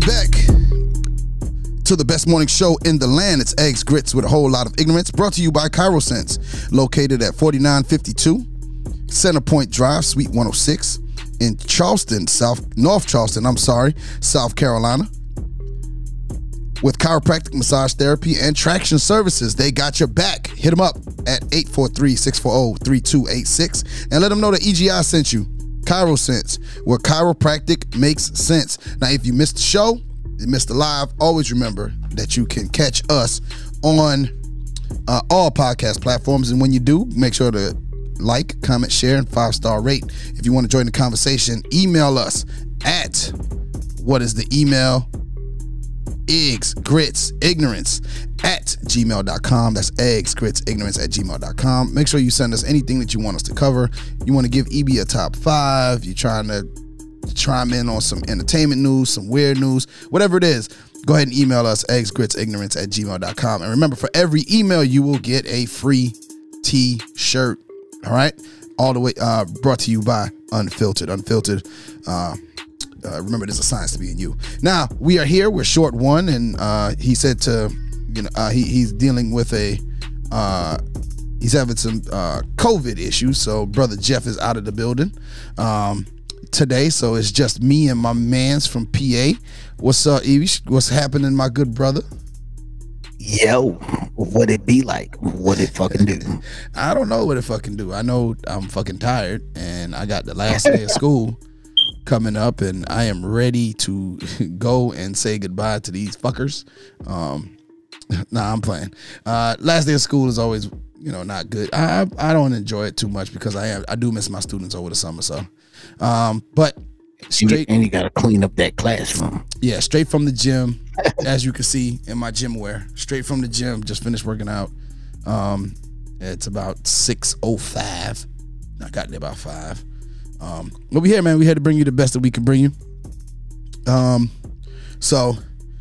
back to the best morning show in the land. It's Eggs Grits with a whole lot of ignorance. Brought to you by ChiroSense, located at 4952 Centerpoint Drive, Suite 106 in Charleston, North Charleston, South Carolina. With chiropractic, massage therapy, and traction services, they got your back. Hit them up at 843-640-3286 and let them know that EGI sent you. ChiroSense, where chiropractic makes sense. Now, if you missed the show, you missed the live, always remember that you can catch us on all podcast platforms. And when you do, make sure to like, comment, share, and 5-star rate. If you want to join the conversation, email us at, what is the email? eggsgritsignorance@gmail.com. That's eggsgritsignorance@gmail.com. Make sure you send us anything that you want us to cover. You want to give EB a top 5. You're trying to chime in on some entertainment news, some weird news, whatever it is. Go ahead and email us eggsgritsignorance@gmail.com. And remember, for every email, you will get a free t-shirt. All right? All the way brought to you by Unfiltered. Remember, there's a science to being you. Now, we are here. We're short one, and he said he's dealing with he's having some COVID issues, so Brother Jeff is out of the building today, so it's just me and my mans from PA. What's up, Evie? What's happening, my good brother? Yo, what it be like? What it fucking do? I don't know what it fucking do. I know I'm fucking tired, and I got the last day of school coming up, and I am ready to go and say goodbye to these fuckers. Nah, I'm playing. Last day of school is always, not good. I don't enjoy it too much because I do miss my students over the summer. So, but straight, and you gotta clean up that classroom. Yeah, straight from the gym, as you can see in my gym wear. Straight from the gym, just finished working out. It's about 6:05. I got there about 5. But we here, man. We had to bring you the best that we can bring you. So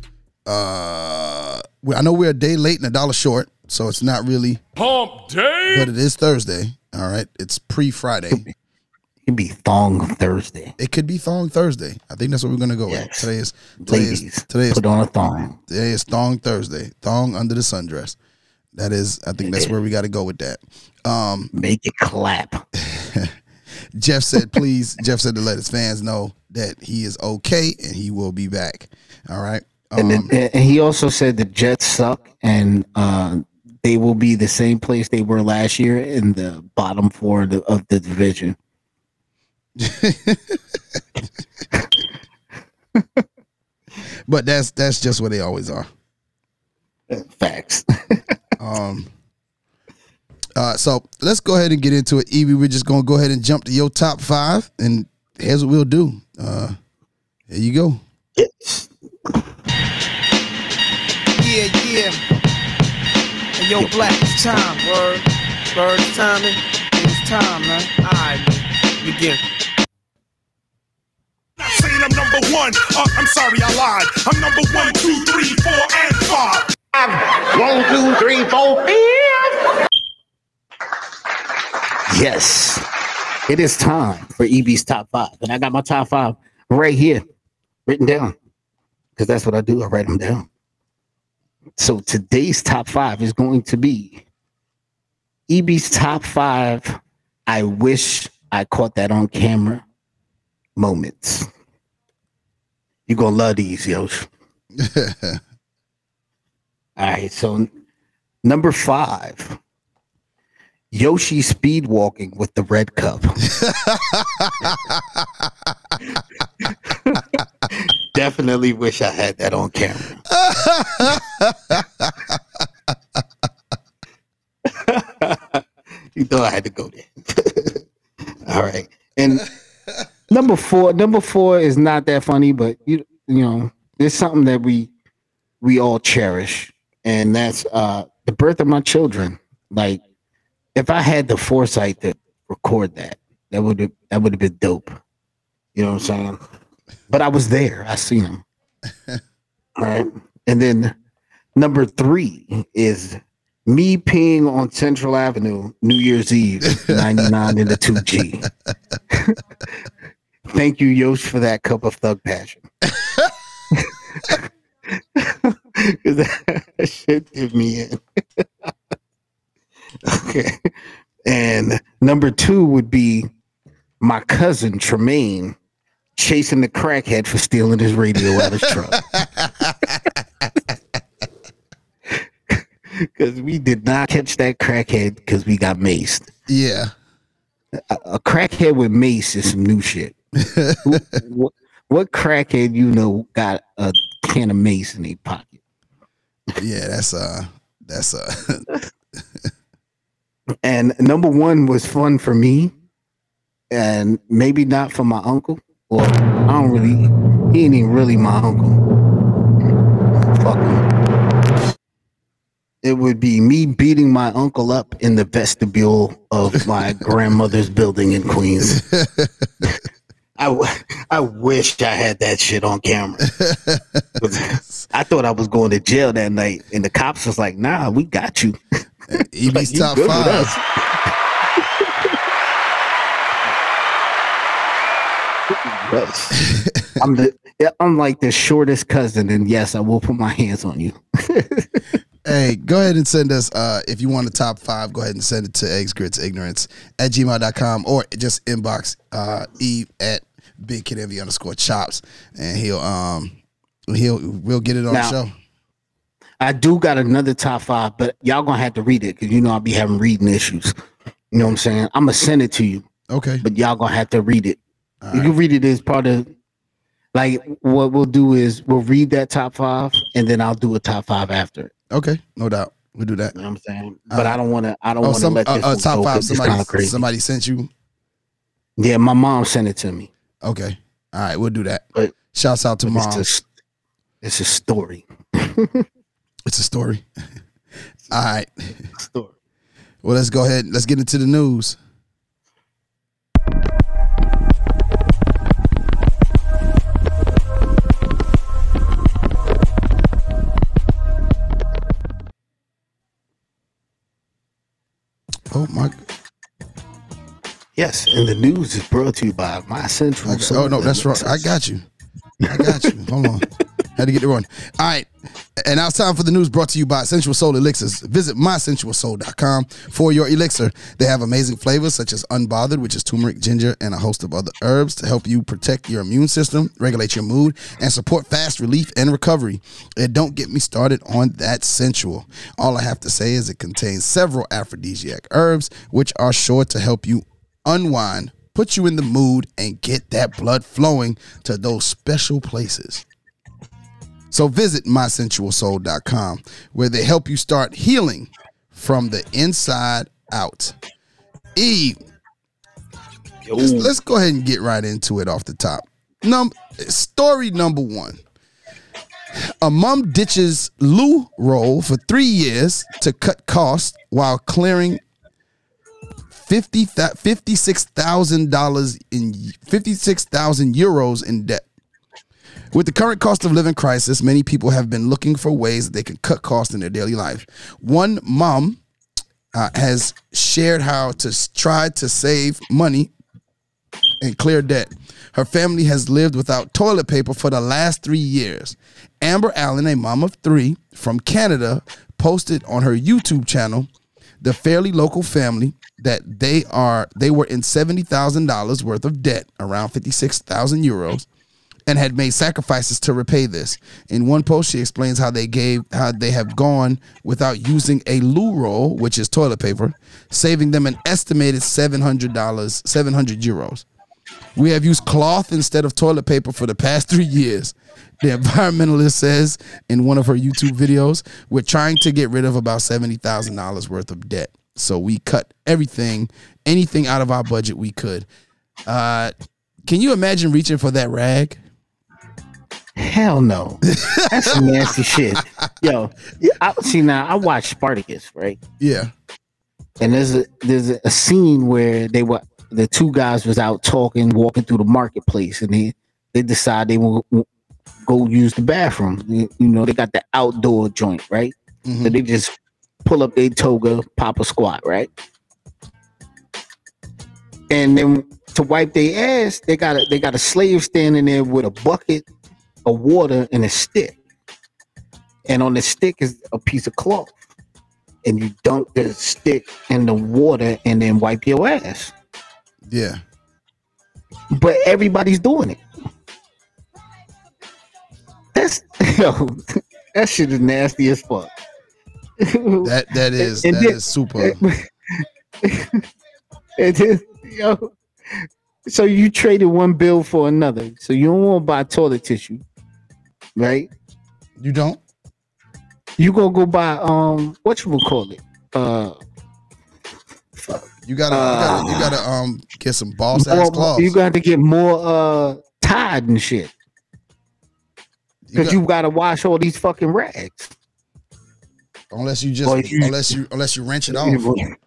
I know we're a day late and $1 short, so it's not really Hump Day, but it is Thursday. All right, it's pre-Friday. It could be Thong Thursday. It could be Thong Thursday. I think that's what we're gonna go with. Today is put on a thong. Today is Thong Thursday. Thong under the sundress. That is, I think that's where we got to go with that. Make it clap. Jeff said to let his fans know that he is okay and he will be back. All right. And he also said the Jets suck and they will be the same place they were last year in the bottom 4 of the division. But that's just where they always are. Facts. So let's go ahead and get into it. Evie, we're just gonna go ahead and jump to your top 5, and here's what we'll do. Here you go. Yes. Yeah. Hey, yo, Black, it's time, word. Bird, it's timing. It's time, man. All right, man. Begin. Not saying I'm number 1. I'm sorry, I lied. I'm number 1, 2, 3, 4, and 5. 1, 2, 3, 4, 5. Yes, it is time for EB's top 5, and I got my top 5 right here, written down, because that's what I do. I write them down. So today's top 5 is going to be EB's top 5. I wish I caught that on camera moments. You're gonna love these, yo. All right, so number 5. Yoshi speed walking with the red cup. Definitely wish I had that on camera. You thought I had to go there. All right. And number four is not that funny, but you know, there's something that we all cherish, and that's the birth of my children. Like, if I had the foresight to record that would have been dope. You know what I'm saying? But I was there. I seen them. All right. And then number 3 is me peeing on Central Avenue New Year's Eve, 99 in the 2G. Thank you, Yosh, for that cup of thug passion. 'Cause that shit did me in. Okay. And number 2 would be my cousin Tremaine chasing the crackhead for stealing his radio out of his truck. Because we did not catch that crackhead because we got maced. Yeah. A crackhead with mace is some new shit. What crackhead got a can of mace in their pocket? Yeah, that's And number 1 was fun for me, and maybe not for my uncle. Well, he ain't even really my uncle. Fuck him. It would be me beating my uncle up in the vestibule of my grandmother's building in Queens. I wish I had that shit on camera. I thought I was going to jail that night, and the cops was like, "Nah, we got you." EB's Like, top good with 5. us. I'm like the shortest cousin, and yes, I will put my hands on you. Hey, go ahead and send us, if you want a top 5, go ahead and send it to eggsgritsignorance@gmail.com or just inbox Eve at BigKidEnvy_chops, and we'll get it on the show. I do got another top 5, but y'all gonna have to read it because I'll be having reading issues. You know what I'm saying? I'm gonna send it to you. Okay. But y'all gonna have to read it. All You right. can read it as part of, like, what we'll do is we'll read that top 5 and then I'll do a top 5 after it. Okay, no doubt. We'll do that. You know what I'm saying? But I don't want to let this one top go 5 'cause it's kinda crazy. somebody sent you. Yeah, my mom sent it to me. Okay. All right, we'll do that. But Shouts out to mom. It's a story. It's a story. All right. Story. Well, let's go ahead. Let's get into the news. Oh my! Yes, and the news is brought to you by My Central. Okay. Oh no, that's wrong. I got you. Hold on. Had to get it wrong. All right. And now it's time for the news brought to you by Sensual Soul Elixirs. Visit mysensualsoul.com for your elixir. They have amazing flavors such as Unbothered, which is turmeric, ginger, and a host of other herbs to help you protect your immune system, regulate your mood, and support fast relief and recovery. And don't get me started on that sensual. All I have to say is it contains several aphrodisiac herbs, which are sure to help you unwind, put you in the mood, and get that blood flowing to those special places. So visit mysensualsoul.com where they help you start healing from the inside out. Eve, let's go ahead and get right into it off the top. Story number 1. A mom ditches loo roll for 3 years to cut costs while clearing $56,000 in debt. With the current cost of living crisis, many people have been looking for ways that they can cut costs in their daily life. One mom has shared how to try to save money and clear debt. Her family has lived without toilet paper for the last 3 years. Amber Allen, a mom of 3 from Canada, posted on her YouTube channel, the fairly local family, that they were in $70,000 worth of debt, around 56,000 euros, and had made sacrifices to repay this. In one post, she explains how they have gone without using a loo roll, which is toilet paper, saving them an estimated $700 euros. We have used cloth instead of toilet paper for the past 3 years. The environmentalist says in one of her YouTube videos, we're trying to get rid of about $70,000 worth of debt. So we cut anything out of our budget we could. Can you imagine reaching for that rag? Hell no. That's some nasty shit. Yo, I watched Spartacus, right? Yeah. And there's a scene where the 2 guys was out walking through the marketplace, and they decide they will go use the bathroom. They got the outdoor joint, right? Mm-hmm. So they just pull up their toga, pop a squat, right? And then to wipe their ass, they got a slave standing there with a bucket of water and a stick. and on the stick is a piece of cloth, and you dunk the stick in the water and then wipe your ass. Yeah. But everybody's doing it. That's that shit is nasty as fuck. That is super. It is, yo. So you traded one bill for another. So you don't want to buy toilet tissue, right? You don't? You gonna go buy what you call it? You gotta get some boss ass cloths. You got to get more Tide and shit. Because you gotta wash all these fucking rags. Unless you wrench it off.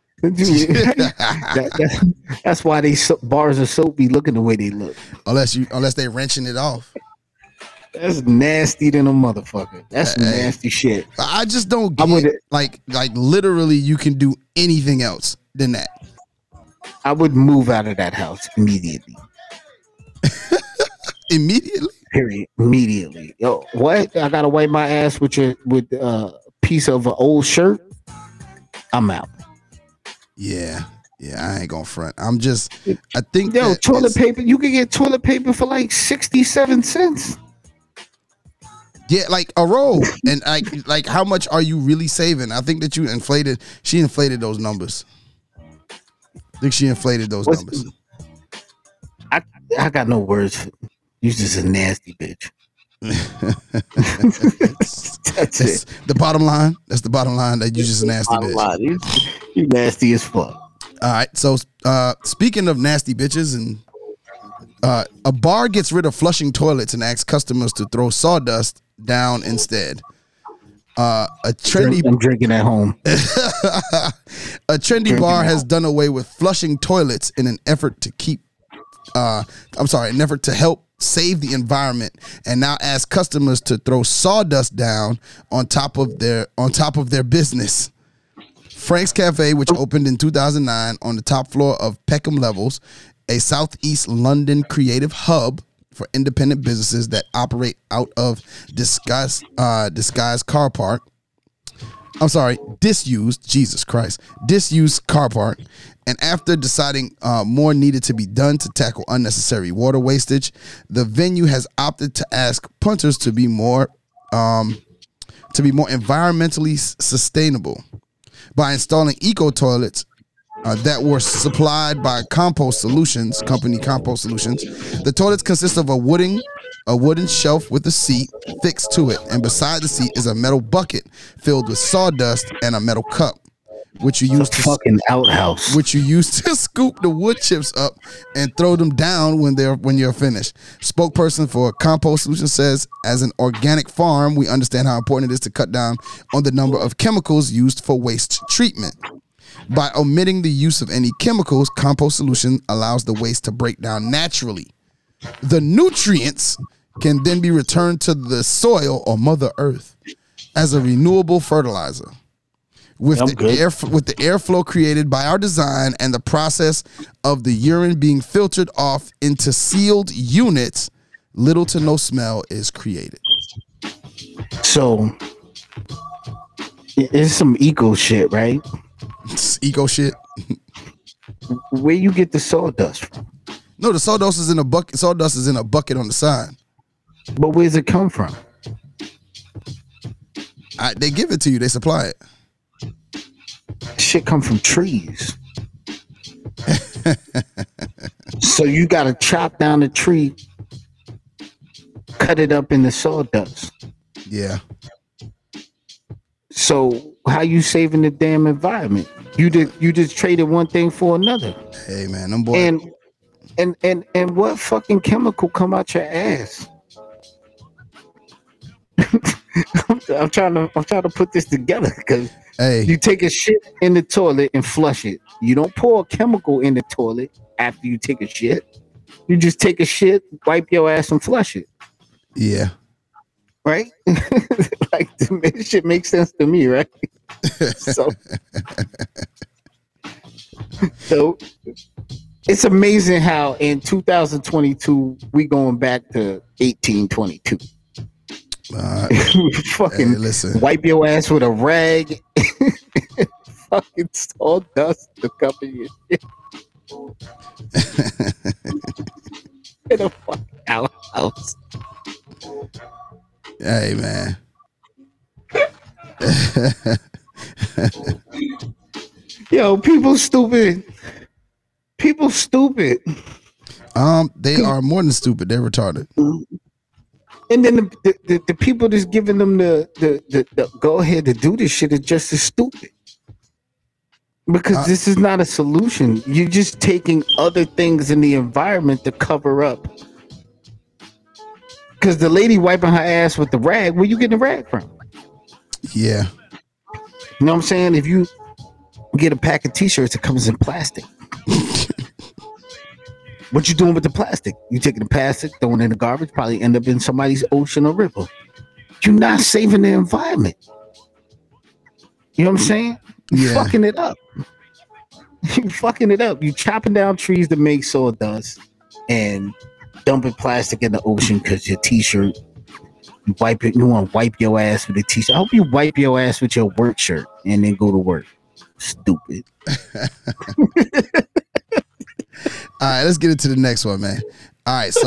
That's why these bars of soap be looking the way they look. Unless they wrenching it off. That's nasty than a motherfucker. That's nasty shit. I just don't get like literally you can do anything else than that. I would move out of that house immediately. Immediately? Period. Immediately. Yo, what? I gotta wipe my ass with a piece of an old shirt. I'm out. Yeah, I ain't gonna front. I think toilet paper. You can get toilet paper for like 67 cents. Yeah, like a roll. And like how much are you really saving? I think that she inflated those numbers. I think she inflated those numbers. I got no words for you. You're just a nasty bitch. That's it. The bottom line. That's the bottom line. That you're just a nasty bitch. You nasty as fuck. All right. So speaking of nasty bitches, and a bar gets rid of flushing toilets and asks customers to throw sawdust down instead. I'm drinking at home. A trendy bar has done away with flushing toilets in an effort to help save the environment, and now ask customers to throw sawdust down on top of their business. Frank's Cafe, which opened in 2009 on the top floor of Peckham Levels, a southeast London creative hub for independent businesses that operate out of disused car park. Disused car park. And after deciding more needed to be done to tackle unnecessary water wastage, the venue has opted to ask punters to be more environmentally sustainable by installing eco toilets that were supplied by Compost Solutions. The toilets consist of a wooden shelf with a seat fixed to it, and beside the seat is a metal bucket filled with sawdust and a metal cup, which you use to scoop the wood chips up and throw them down when you're finished. Spokesperson for Compost Solutions says, as an organic farm, we understand how important it is to cut down on the number of chemicals used for waste treatment. By omitting the use of any chemicals, Compost Solution allows the waste to break down naturally. The nutrients can then be returned to the soil or Mother Earth as a renewable fertilizer. With the airflow created by our design and the process of the urine being filtered off into sealed units, little to no smell is created. So it's some eco shit, right? It's eco shit. Where you get the sawdust from? No, the sawdust is in a bucket. Sawdust is in a bucket on the side. But where does it come from? They give it to you. They supply it. Shit come from trees. So you gotta chop down the tree, cut it up in the sawdust. Yeah. So how you saving the damn environment? You just traded one thing for another. Hey man, them boys. And what fucking chemical come out your ass? I'm trying to put this together because you take a shit in the toilet and flush it. You don't pour a chemical in the toilet after you take a shit. You just take a shit, wipe your ass, and flush it. Yeah. Right? Like, this shit makes sense to me, right? So it's amazing how in 2022 we going back to 1822. Fucking hey, listen. wipe your ass with a rag. Fucking sawdust to cover your shit. In a fucking outhouse. Hey, man. Yo, people stupid. People stupid. They are more than stupid. They're retarded. And then the people that's giving them the go ahead to do this shit is just as stupid. Because this is not a solution. You're just taking other things in the environment to cover up. Because the lady wiping her ass with the rag, where you getting the rag from? Yeah. You know what I'm saying? If you get a pack of t-shirts, it comes in plastic. What you doing with the plastic? You taking the plastic, throwing it in the garbage, probably end up in somebody's ocean or river. You're not saving the environment. You know what I'm saying? You're fucking it up. You fucking it up. You chopping down trees to make sawdust and dumping plastic in the ocean because your t-shirt, you want to wipe your ass with a t-shirt. I hope you wipe your ass with your work shirt and then go to work. Stupid. All right, let's get into the next one, man. All right,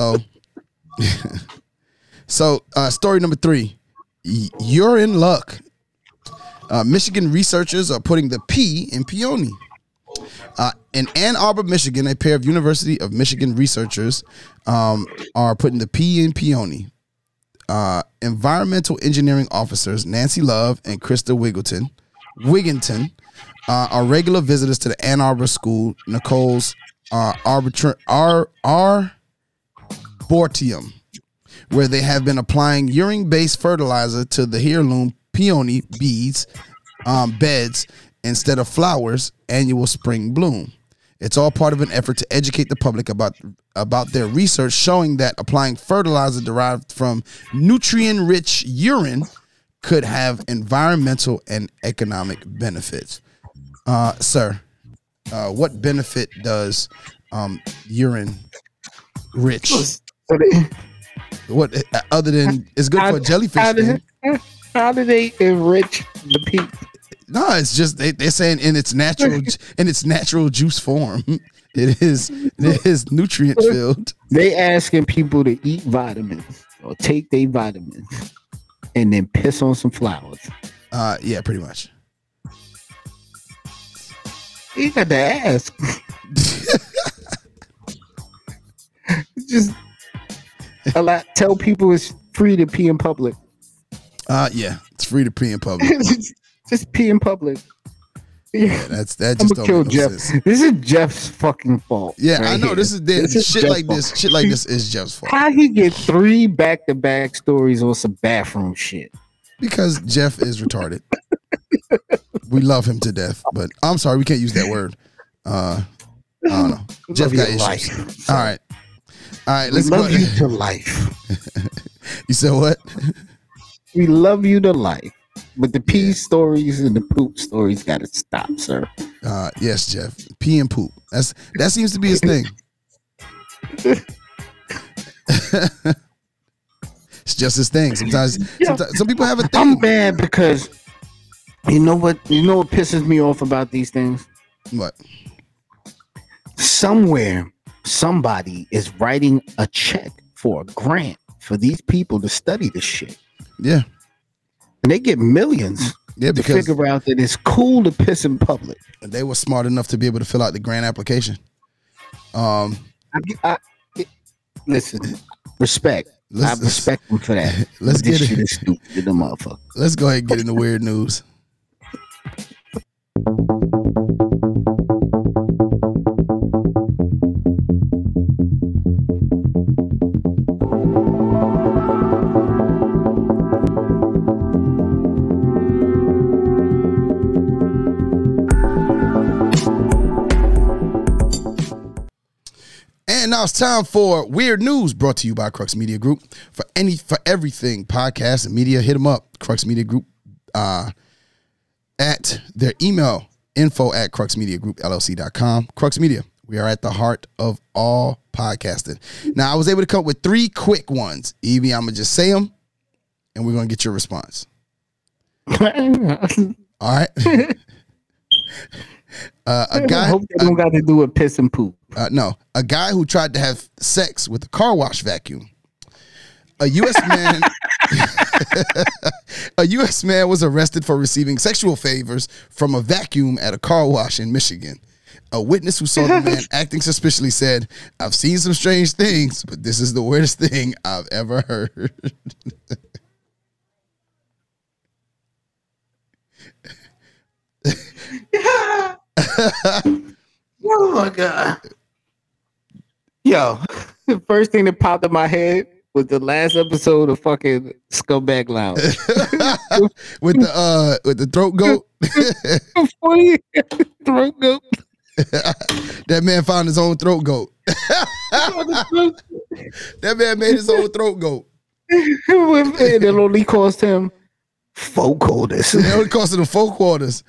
so story number 3. You're in luck. Michigan researchers are putting the P in peony. In Ann Arbor, Michigan, a pair of University of Michigan researchers are putting the P in peony. Environmental engineering officers Nancy Love and Krista Wigginton are regular visitors to the Ann Arbor school, Nicole's Arboretum, where they have been applying urine-based fertilizer to the heirloom peony beds instead of flowers' annual spring bloom. It's all part of an effort to educate the public about their research showing that applying fertilizer derived from nutrient-rich urine could have environmental and economic benefits. Sir, what benefit does urine rich? What other than it's good for a jellyfish? How do they enrich the people? No, it's just they're saying in its natural juice form, it is nutrient filled. They asking people to eat vitamins or take their vitamins and then piss on some flowers. Yeah, pretty much. You got to ask. Just tell people it's free to pee in public. Yeah, it's free to pee in public. Just pee in public. Yeah, that just I'm don't gonna kill make no Jeff. sense. This is Jeff's fucking fault. Yeah, right I know. here. This is shit Jeff's like fault. this. Shit like this is Jeff's fault. How he get 3 back-to-back stories on some bathroom shit? Because Jeff is retarded. We love him to death, but I'm sorry, we can't use that word. I don't know. Jeff got issues. Life. All right, let's love go. you to life. You said what? We love you to life. But the pee stories and the poop stories got to stop, sir. Yes, Jeff. Pee and poop. That seems to be his thing. It's just his thing. Sometimes some people have a thing. I'm mad because you know what pisses me off about these things? What? Somewhere, somebody is writing a check for a grant for these people to study this shit. Yeah. And they get millions to figure out that it's cool to piss in public. They were smart enough to be able to fill out the grant application. Listen, respect. I respect them for that. Let's this get shit it. is stupid, the motherfucker. Let's go ahead and get into weird news. And now it's time for Weird News, brought to you by Crux Media Group. For everything podcast and media, hit them up. Crux Media Group at their email, info@cruxmediagroupllc.com. Crux Media, we are at the heart of all podcasting. Now, I was able to come up with 3 quick ones. Evie, I'm going to just say them, and we're gonna get your response. I All right. A guy. hope they don't got to do with piss and poop. No, a guy who tried to have sex with a car wash vacuum. A U.S. man. A U.S. man was arrested for receiving sexual favors from a vacuum at a car wash in Michigan. A witness who saw the man acting suspiciously said, "I've seen some strange things, but this is the weirdest thing I've ever heard." Oh my god. Yo, the first thing that popped in my head was the last episode of fucking Scumbag Lounge. with the throat goat. Funny throat goat. That man found his own throat goat. That man made his own throat goat. And it only cost him $4. It only costed him $4.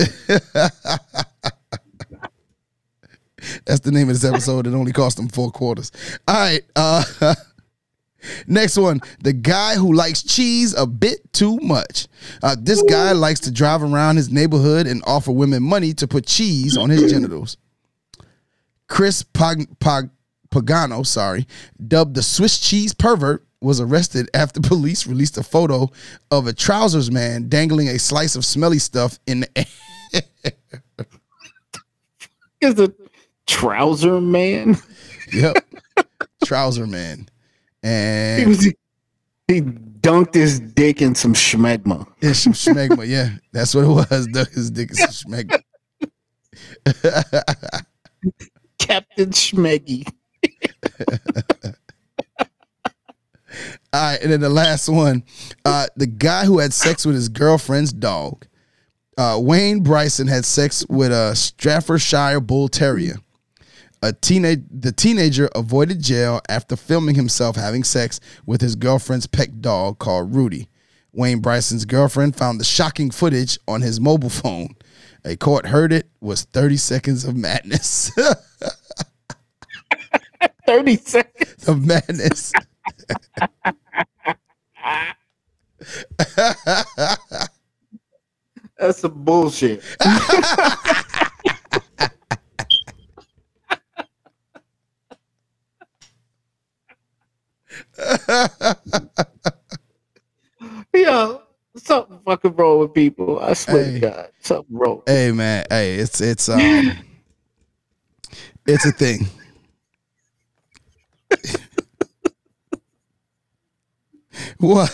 That's the name of this episode. It only cost him $4. All right. Next one. The guy who likes cheese a bit too much. This guy likes to drive around his neighborhood and offer women money to put cheese on his genitals. Chris Pagano, dubbed the Swiss cheese pervert, was arrested after police released a photo of a trousers man dangling a slice of smelly stuff in the air. Is a trouser man? Yep. Trouser man. And he dunked his dick in some schmegma. it's some schmegma. Yeah, that's what it was. His dick is some schmegma. Captain Schmeggy. All right, and then the last one, the guy who had sex with his girlfriend's dog. Wayne Bryson had sex with a Staffordshire Bull Terrier. The teenager avoided jail after filming himself having sex with his girlfriend's pet dog called Rudy. Wayne Bryson's girlfriend found the shocking footage on his mobile phone. A court heard it was 30 seconds of madness. 30 seconds of madness. That's some bullshit. Yo, something fucking wrong with people. I swear to God, something wrong. Hey man, hey, it's a thing. What?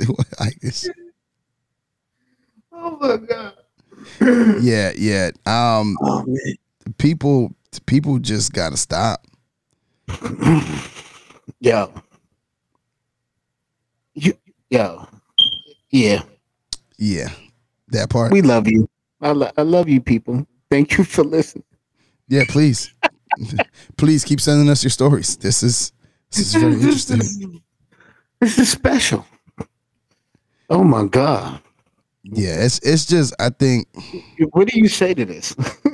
Oh my God. Yeah. Oh, man. People just gotta stop. Yo. Yeah. Yeah. That part. We love you. I love you, people. Thank you for listening. Yeah, please. Please keep sending us your stories. This is very interesting. This is special. Oh my God. Yeah, it's just, I think. What do you say to this?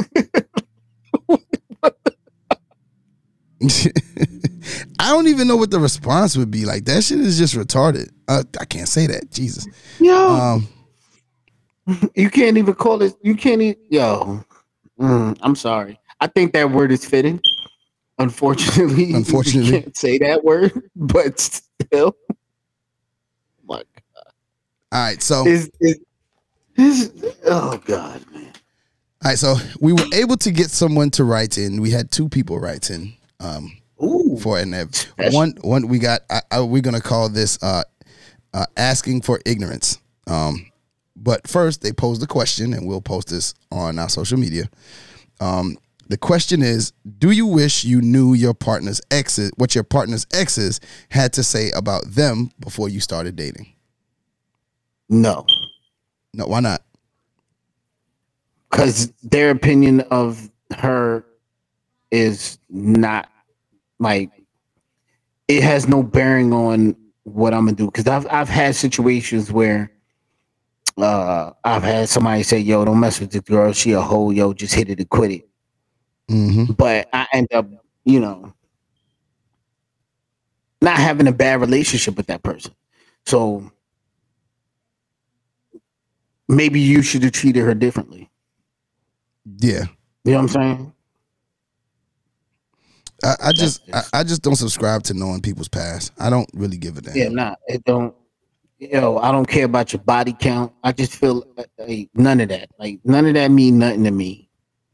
I don't even know what the response would be. Like, that shit is just retarded. I can't say that. Jesus. Yo. You can't even call it. You can't even. Yo. I'm sorry. I think that word is fitting. Unfortunately, you can't say that word, but still. My God. All right, so. Oh God, man. All right, so we were able to get someone to write in. We had two people write in. For it. And one we got. We're gonna call this asking for ignorance. But first, they posed a question, and we'll post this on our social media. The question is: do you wish you knew your partner's exes, what your partner's exes had to say about them before you started dating? No. Why not? Because their opinion of her is not like, it has no bearing on what I'm gonna do. Because I've had situations where I've had somebody say, "Yo, don't mess with this girl. She a hoe. Yo, just hit it and quit it." Mm-hmm. But I end up, not having a bad relationship with that person. So maybe you should have treated her differently. Yeah. You know what I'm saying? I just don't subscribe to knowing people's past. I don't really give a damn. Yeah, nah, it don't. I don't care about your body count. I just feel like none of that. Like none of that mean nothing to me.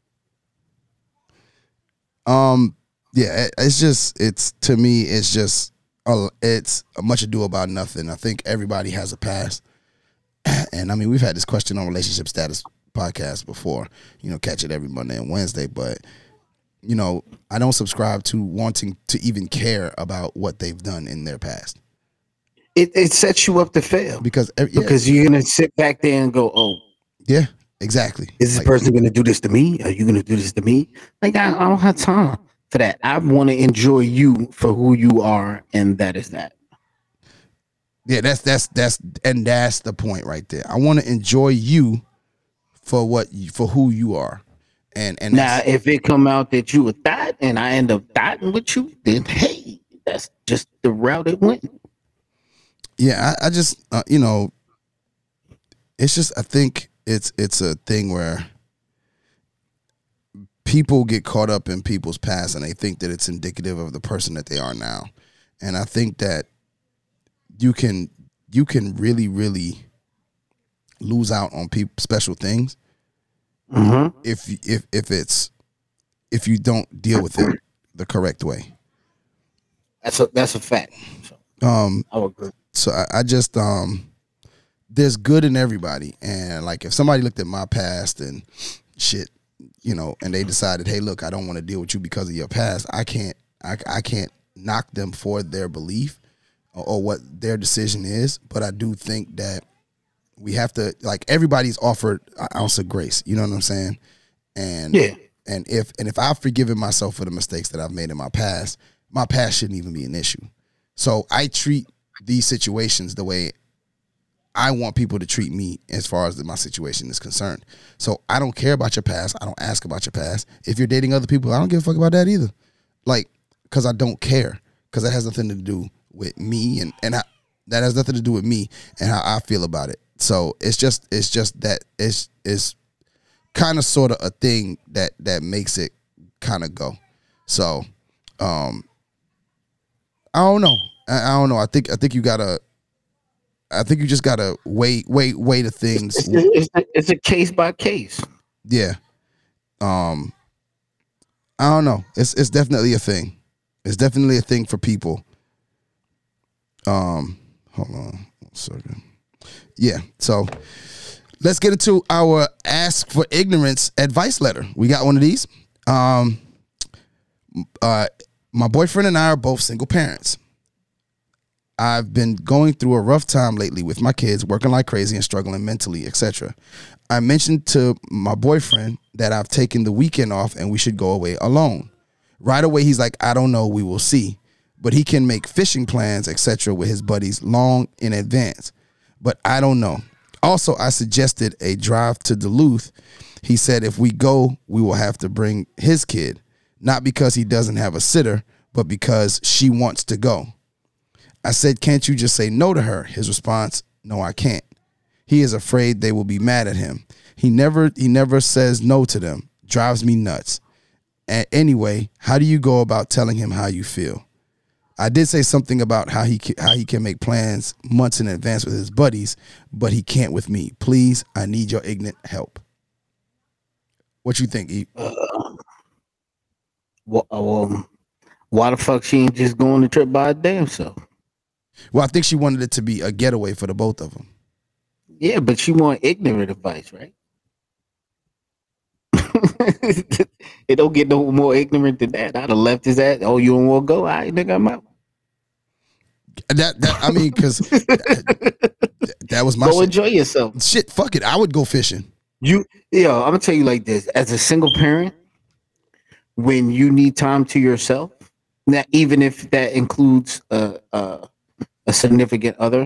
Yeah, it's to me, it's much ado about nothing. I think everybody has a past, and I mean, we've had this question on Relationship Status podcast before. Catch it every Monday and Wednesday, but I don't subscribe to wanting to even care about what they've done in their past. It sets you up to fail because you're gonna sit back there and go, oh, yeah, exactly. Is this person gonna do this to me? Are you gonna do this to me? Like I don't have time for that. I want to enjoy you for who you are, and that is that. Yeah, that's the point right there. I want to enjoy you for who you are. And now, if it come out that you were that, and I end up dying with you, then hey, that's just the route it went. Yeah, I just it's just, I think it's a thing where people get caught up in people's past and they think that it's indicative of the person that they are now. And I think that you can really, really lose out on special things. Mm-hmm. If you don't deal with it the correct way. That's a fact. So, I would agree. So I just there's good in everybody, and like if somebody looked at my past and shit, and they decided, hey, look, I don't want to deal with you because of your past. I can't knock them for their belief or what their decision is, but I do think that we have to, like, everybody's offered an ounce of grace. You know what I'm saying? And yeah. And if I've forgiven myself for the mistakes that I've made in my past shouldn't even be an issue. So I treat these situations the way I want people to treat me as far as my situation is concerned. So I don't care about your past. I don't ask about your past. If you're dating other people, I don't give a fuck about that either. Like, because I don't care. Because that has nothing to do with me that has nothing to do with me and how I feel about it. So it's just that it's kind of sort of a thing that makes it kind of go. So I don't know. I don't know. I think you just gotta weigh the things. It's a case by case. Yeah. I don't know. It's definitely a thing. It's definitely a thing for people. Hold on 1 second. Yeah. So let's get into our Ask for Ignorance advice letter. We got one of these. My boyfriend and I are both single parents. I've been going through a rough time lately with my kids, working like crazy and struggling mentally, etc. I mentioned to my boyfriend that I've taken the weekend off and we should go away alone. Right away, he's like, I don't know, we will see. But he can make fishing plans, etc. with his buddies long in advance. But I don't know. Also, I suggested a drive to Duluth. He said if we go, we will have to bring his kid. Not because he doesn't have a sitter, but because she wants to go. I said, can't you just say no to her? His response, no, I can't. He is afraid they will be mad at him. He never says no to them. Drives me nuts. And anyway, how do you go about telling him how you feel? I did say something about how he can make plans months in advance with his buddies, but he can't with me. Please, I need your ignorant help. What you think, E? Why the fuck she ain't just going the trip by her damn self? Well, I think she wanted it to be a getaway for the both of them. Yeah, but she want ignorant advice, right? It don't get no more ignorant than that. I'd have left his ass. Oh, you don't want to go? All right, nigga, I'm out. I mean, because that was my go shit. Enjoy yourself. Shit, fuck it. I would go fishing. I'm gonna tell you like this: as a single parent, when you need time to yourself, now even if that includes a significant other,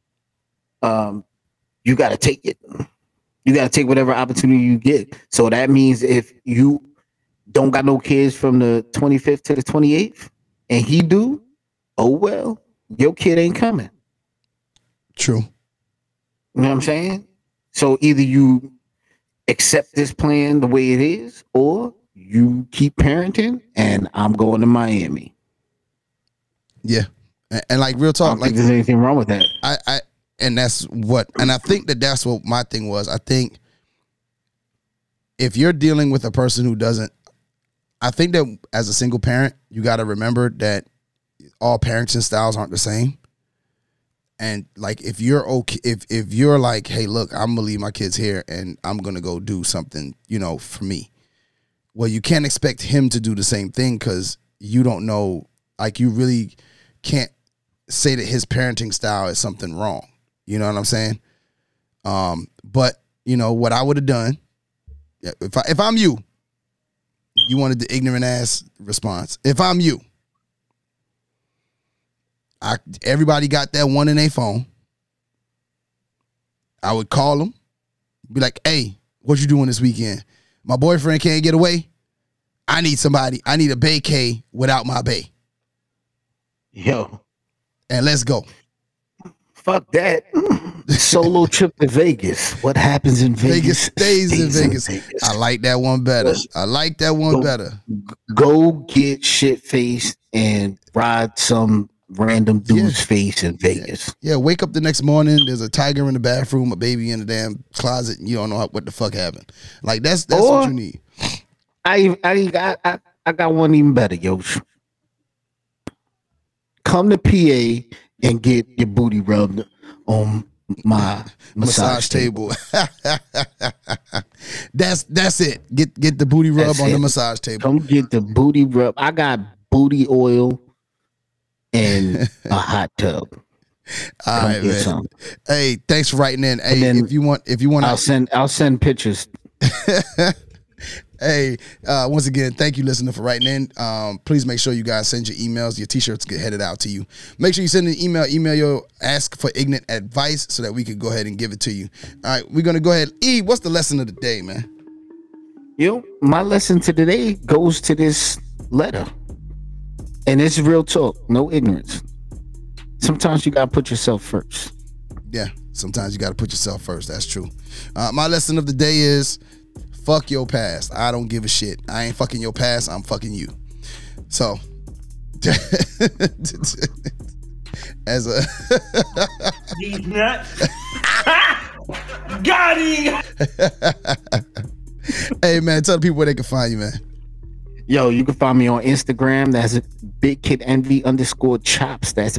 you got to take it. You got to take whatever opportunity you get. So that means if you don't got no kids from the 25th to the 28th, and he do, oh well, your kid ain't coming. True. You know what I'm saying? So either you accept this plan the way it is, or you keep parenting, and I'm going to Miami. Yeah, and like real I talk, don't like think there's anything wrong with that. and that's I think that's what my thing was. I think if you're dealing with a person who doesn't, I think that as a single parent, you got to remember that all parenting styles aren't the same. And like, if you're okay, if you're like, hey, look, I'm gonna leave my kids here and I'm gonna go do something, for me. Well, you can't expect him to do the same thing because you don't know. Like, you really can't say that his parenting style is something wrong. You know what I'm saying? But what I would have done if I'm you. You wanted the ignorant ass response. If I'm you. Everybody got that one in their phone. I would call them, be like, hey, what you doing this weekend? My boyfriend can't get away. I need somebody. I need a vacay without my bae. Yo. And let's go. Fuck that. Solo trip to Vegas. What happens in Vegas? Stays in Vegas. I like that one better. Go get shit-faced and ride some random dude's face in Vegas. Yeah, wake up the next morning. There's a tiger in the bathroom, a baby in the damn closet, and you don't know what the fuck happened. Like that's what you need. I got one even better, yo. Come to PA and get your booty rubbed on my massage table. That's it. Get the booty rub on the massage table. Come get the booty rub. I got booty oil and a hot tub. All right, man. Some. Hey, thanks for writing in. Hey, if you want, I'll send pictures. Hey, once again, thank you, listener, for writing in. Please make sure you guys send your emails. Your t-shirts get headed out to you. Make sure you send an email. Email your ask for ignorant advice so that we can go ahead and give it to you. All right, we're gonna go ahead. E, what's the lesson of the day, man? Yo, my lesson to today goes to this letter. And it's real talk, no ignorance. Sometimes you gotta put yourself first. Yeah, sometimes you gotta put yourself first. That's true. My lesson of the day is fuck your past. I don't give a shit. I ain't fucking your past. I'm fucking you. So, as a These nuts. Got him. Hey man, tell the people where they can find you, man. Yo, you can find me on Instagram. That's BigKidEnvy_chops. That's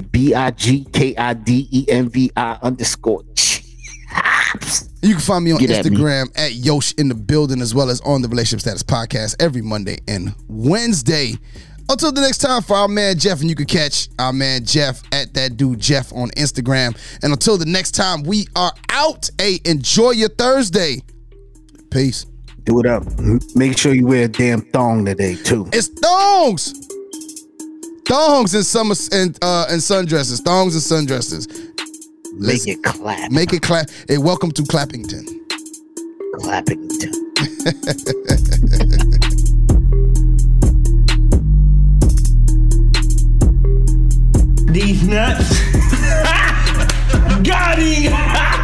BIGKIDENVI_chops. You can find me on Instagram at Yosh in the building, as well as on the Relationship Status Podcast every Monday and Wednesday. Until the next time, for our man Jeff, and you can catch our man Jeff at that dude Jeff on Instagram. And until the next time, we are out. Hey, enjoy your Thursday. Peace. Do it up. Make sure you wear a damn thong today too. It's thongs. Thongs and sundresses. Thongs and sundresses. Make it clap. Make it clap. Hey, welcome to Clappington. Clappington. These nuts. Got him.